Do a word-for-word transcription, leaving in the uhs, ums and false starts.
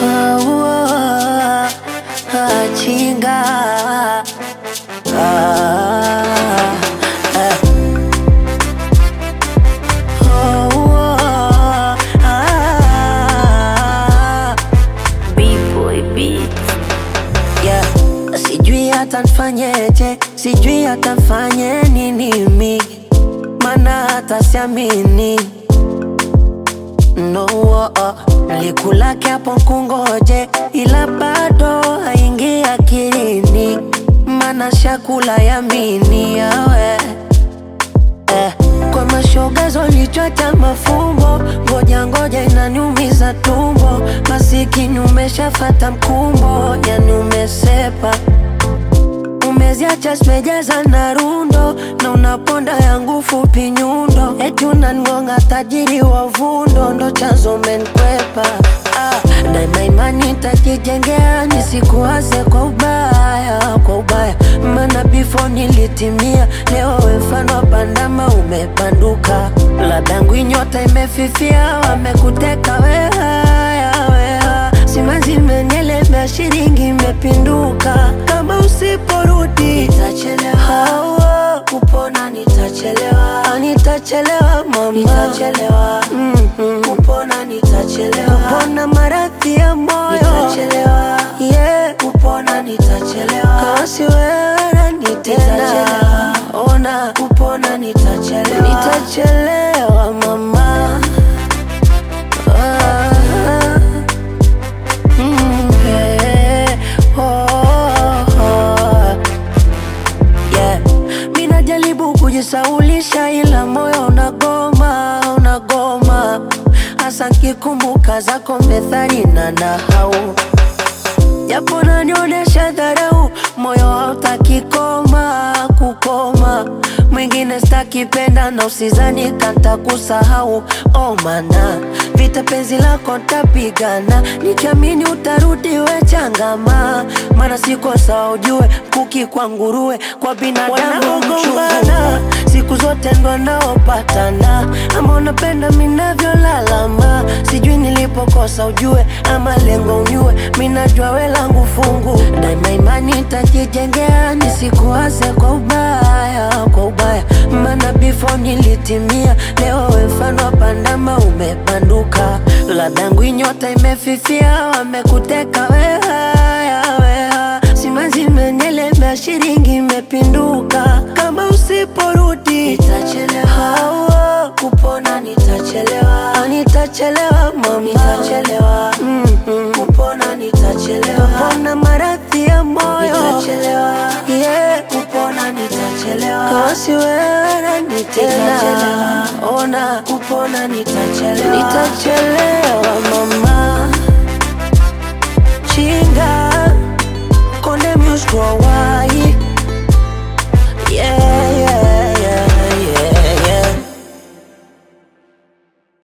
oh, ah, chinga ah, ah. Oh, oh, ah. B-boy beats. Yeah. Sijui hata nfanyeje, sijui hata nfanye nini mi, mana hata siamini. No, oh, oh. Nilikula kiapo kungoje, ila bado haingi akilini, mana shakula yamini yawe eh. Kwa mashoga zolichota mafumbo, ngoja ngoja inaniumiza tumbo, masikini umeshafata mkumbo, yani umesepa. Umeziacha simejaza na rundo, na unaponda yangu fupi nyundo, eti unangonga tajiri wa vundo, ndo chanzo menkwepa. Ah, daima imani nitajijengea, nisikuwaze kwa ubaya, kwa ubaya. Mana before nilitimia, leo we mfano bandama umebanduka. Ladangu nyota imefifia, wamekuteka weha, weha. Simanzi menielemea shiringi imepinduka, kama usiporudi nitachelewa, kupona nitachelewa, nitachelewa mama, nitachelewa mm-hmm. Kupona nitachelewa, kupona maradhi ya moyo nitachelewa, yeah. Kupona nitachelewa, kasi wewe nitachelewa, ona kupona nitachelewa, nitachelewa mama ah. Mm, yeah. Oh, oh. Yeah. Mina jaribu kujisaulisha, ila moyo unagoma, unagoma. Hasa nkikumbuka zako methali na nahau, japo nanionesha dharau, moyo hautaki koma, kukoma. Mwingine stakipenda na usizani kanta kusahau. Oh mana, vita penzi lako tapigana, nikiamini utarudi we changama. Mana siko sawa ujue, kuki kwa nguruwe, kwa binadamu gombana. Siku zote ndo naopatana, ama unapenda minavyo lalama. Sijui nilipokosa ujue, ama lengo unyue, minajua we langu fungu. Daima imani nitajijengea, nisikuwaze kwa ubaya, kwa ubaya. Mana before nilitimia, leo we mfano pandama umebanduka. Ladangu nyota imefifia, wamekuteka weha, weha. Simanzi menielemea shiringi imepinduka, kama usiporudi nitachelewa, oh, kupona nitachelewa, nitachelewa mama, nitachelewa mm-hmm. Kupona nitachelewa, kupona maradhi ya moyo nitachelewa, yeah. Kupona nitachelewa, kasi wewe nitachelewa, ona kupona nitachelewa, nitachelewa mama, chinga